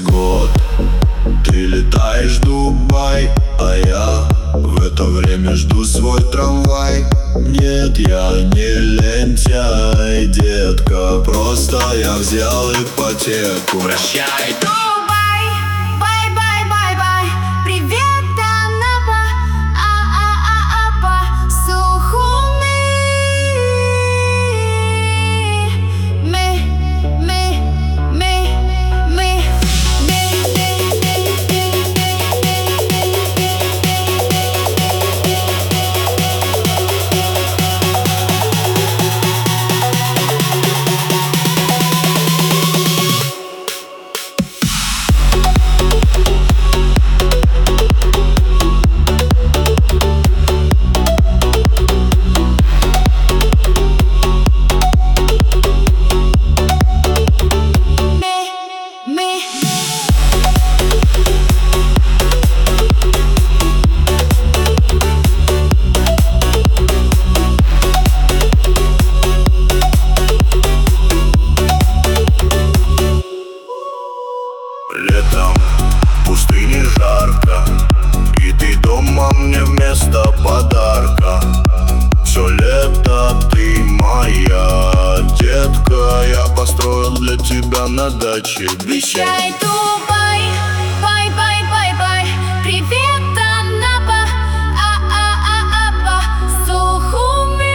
год. Ты летаешь в Дубай, а я в это время жду свой трамвай. Нет, я не лентяй, детка, просто я взял ипотеку. Прощай, Дубай, бай-бай-бай-бай. Привет, Анапа, а-а-а-апа, Сухуми. Летом в пустыне жарко, и ты дома мне вместо подарка. Все лето ты моя, детка, я построил для тебя на даче. Прощай, Дубай, бай-бай-бай-бай. Привет, Анапа, а-а-а-апа, Сухуми.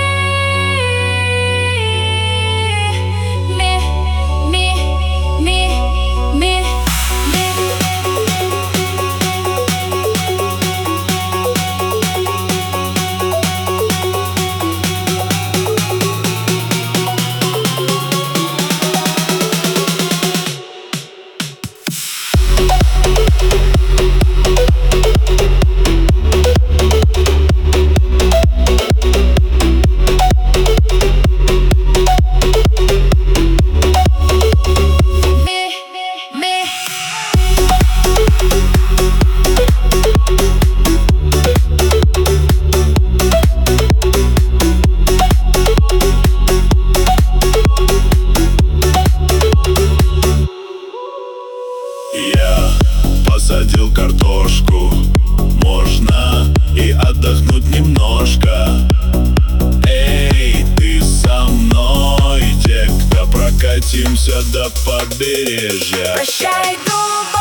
Я посадил картошку, можно и отдохнуть немножко. Эй, ты со мной, детка, прокатимся до побережья. Прощай, Дубай.